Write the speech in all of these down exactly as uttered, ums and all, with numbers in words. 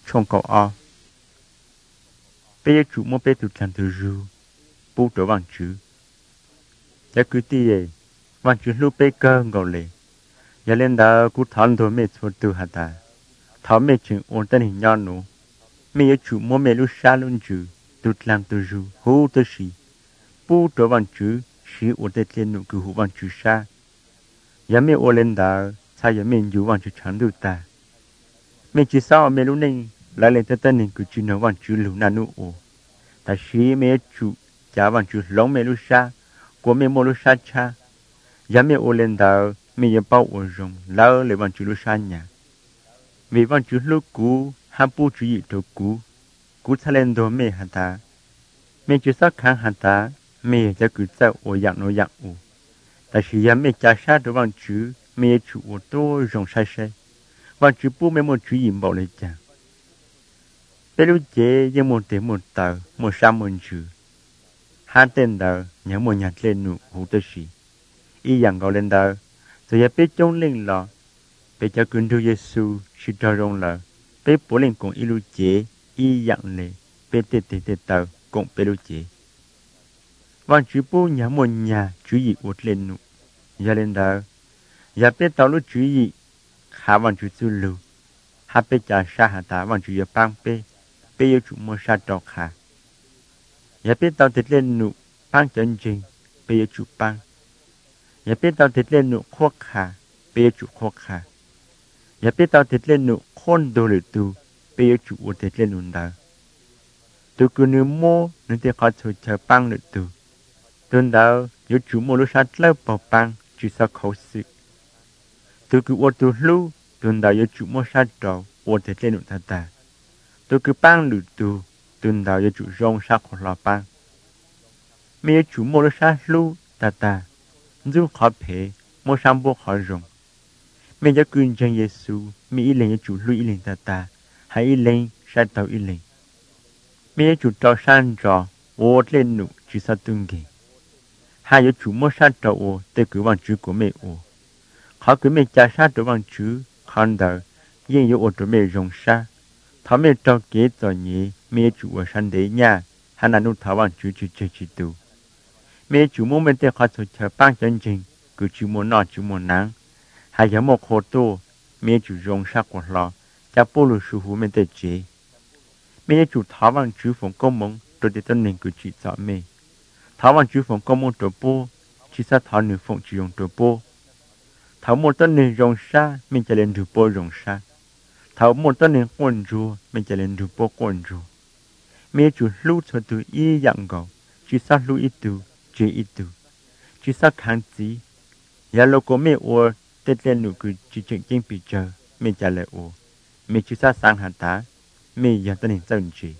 trong cậu o bây giờ chủ mua bé tụt làm từ ru bù trở bằng chữ giá cứ tiề bằng chữ lúc bé cơ ngầu lệ giờ lên đó cú thon thôi mẹ cho từ hạt ta thọ mẹ chừng ôn tên hình nhau nụ mẹ chủ mua mẹ lúc xa luôn chữ tụt làm từ ru hú tới xí bù trở bằng chữ xí ôn tên lên nụ cứ hú bằng chữ xa giờ mẹ ôn lên đó sao giờ mẹ dù bằng chữ chẳng được ta mẹ chỉ sao mẹ lúc này lại lên tên này cứ chỉ nói bằng chữ lúc nào nụ ồ ta xí mẹ chủ giá bằng chữ lông mẹ lúc xa của mẹ mua lúc xa cha giá mẹ ôn lên đó mẹ giờ bao ôn rồng lao lấy bằng chữ lúc xa nhà vì bằng chữ lúc cũ ham bù chữ gì đồ cũ cũ thay lên đồ mẹ hả ta mẹ chỉ sắc kháng hả ta mẹจะcứ sao ôn dạng nó dạng ồ ta xí giá mẹ cha xa đồ bằng chữ mẹ chủ ôn tô rồng sai sai bằng chữ bù mẹ mua chữ gì bảo lấy chàng bây lúc chế giờ một tiếng một tờ một trăm một chữ hai tên tờ nhớ một nhặt lên nụ hú tơ xì y dạng gọi lên tờ rồi giờ biết chống lên lọ bây giờ cứ đưa Giêsu chỉ cho rong lợ bây bố lên cùng y lúc chế y dạng lệ bây tê tê tê tờ cùng bây lúc chế và chữ bố nhớ một nhà chữ gì uất lên nụ giờ lên tờ giờ biết tao lúc chữ gì khá bằng chữ tư lưu hai bây giờ xa hả ta bằng chữ giờ băng bây bây giờ chủ mua sa trọc hà, giờ biết tao thịt lên nụ băng chân trình, bây giờ chủ băng, giờ biết tao thịt lên nụ khoác hà, bây giờ chủ khoác hà, giờ biết tao thịt lên nụ khôn đồ lử tu, bây giờ chủ uất thịt lên nụ đào, tu cứ nụ mua nụ tiệt khó chơi chơi băng lử tu, tuần đào giờ chủ mua lúc sát lâu bảo băng chỉ sao khẩu sự, tu cứ uất tu lu tuần đào giờ chủ mua sát trâu uất thịt lên nụ ta ta. Tôi cứ băng lử tù, tuần đào cho chủ rong sát của lò băng. Mẹ chủ mua nó sát lưu, ta ta, dù khó phê, mua sang bộ khó rong. Mẹ cho cưng chân Giêsu, mẹ ý lên cho chủ lưu ý lên ta ta, hãy ý lên, sát tàu ý lên. Mẹ chủ trò sang trò, ô lên nụ, chỉ sao tương kì. Hai cho chủ mua sát trò ô, tê cứ bằng chữ của mẹ ô. Khó cứ mẹ cha sát trò bằng chữ, khăn đờ, nhưng yếu ô trò mẹ rong sát. Thảo mẹ trao kế tỏ nhé, mẹ chủ ở sân đấy nha, hắn là nụ thảo bằng chú chú chú chú tù. Mẹ chủ mô mẹ tế khó cho chờ băng chân trình, cứ chú mô nọ chú mô nắng. Hai giống một khổ tô, mẹ chủ rong sắc của lò, cha bố lù sư hú mẹ tế chế. Mẹ chủ thảo bằng chú phòng công mong, rồi tế tân nền cứ chú dọ mẹ. Thảo bằng chú phòng công mong trò bố, chú sa thảo nữ phòng chú dùng trò bố. Thảo một tân nền rong sa, mẹ cha lên trò bố rong sa. Thảo một tên nên quân rùa, mình chỉ lên rùa bó quân rùa. Mẹ chủ lưu cho tôi ý dạng gạo, chỉ sát lưu ít tù, chỉ ít tù. Chỉ sát kháng chí. Giờ lâu có mẹ ua, tết lên nụ cứ chỉ chuyện kinh bị chờ, mẹ trả lời ua. Mẹ chỉ sát sang hạt tá, mẹ giờ tên nên dân chỉ.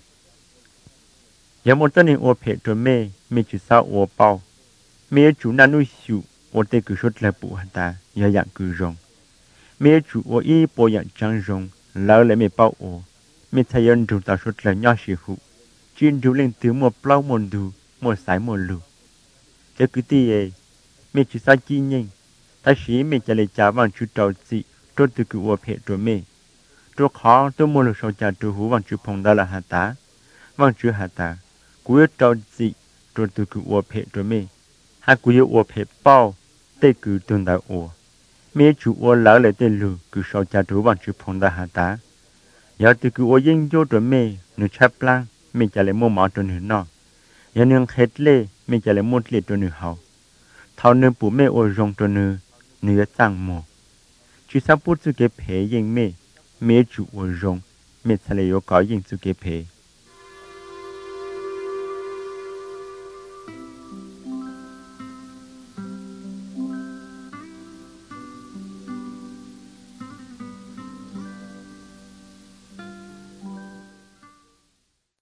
Giờ một tên nên ua phê cho mẹ, mẹ chỉ sát ua bao. Mẹ chủ nà nuôi xỉu, ua tê cứ sốt lại bụ hạt tá, giờ dạng cứ rong. Mẹ chủ ua ý bộ dạng trăng rong. Lão lại mẹ bao ổ, mẹ thay ơn đủ tạo suất là nhỏ sĩ hụ, chuyên đủ lên từ một plau một đủ, một sái một lù. Cho cứ tí ấy, mẹ chỉ sao chi nhanh, ta sĩ mẹ trả lời trả bằng chú trào dị, trô từ cứ ổ phê trô mẹ. Trô khó tôi mua lù sầu trả trô hú bằng chú phong đá là hà tá, bằng chú hà tá, cú yếu trào dị, trô từ cứ ổ phê trô mẹ. Hà cú yếu ổ phê bao, tê cứ tương đá ổ. Mẹ chủ ô lão lại tên lù cứ sau cha chú bằng chú phong đa hà tá. Giờ từ cứ ô yên vô rồi mẹ, nữ chắp lang, mẹ trả lại mua máu cho nữ nọ. Giờ nương hết lê, mẹ trả lại mua lê cho nữ hậu. Thảo nữ bố mẹ ô rong cho nữ, nữ tăng mồ. Chú sao bút chú kế phê yên mẹ, mẹ chủ ô rong, mẹ trả lại yếu có yên chú kế phê.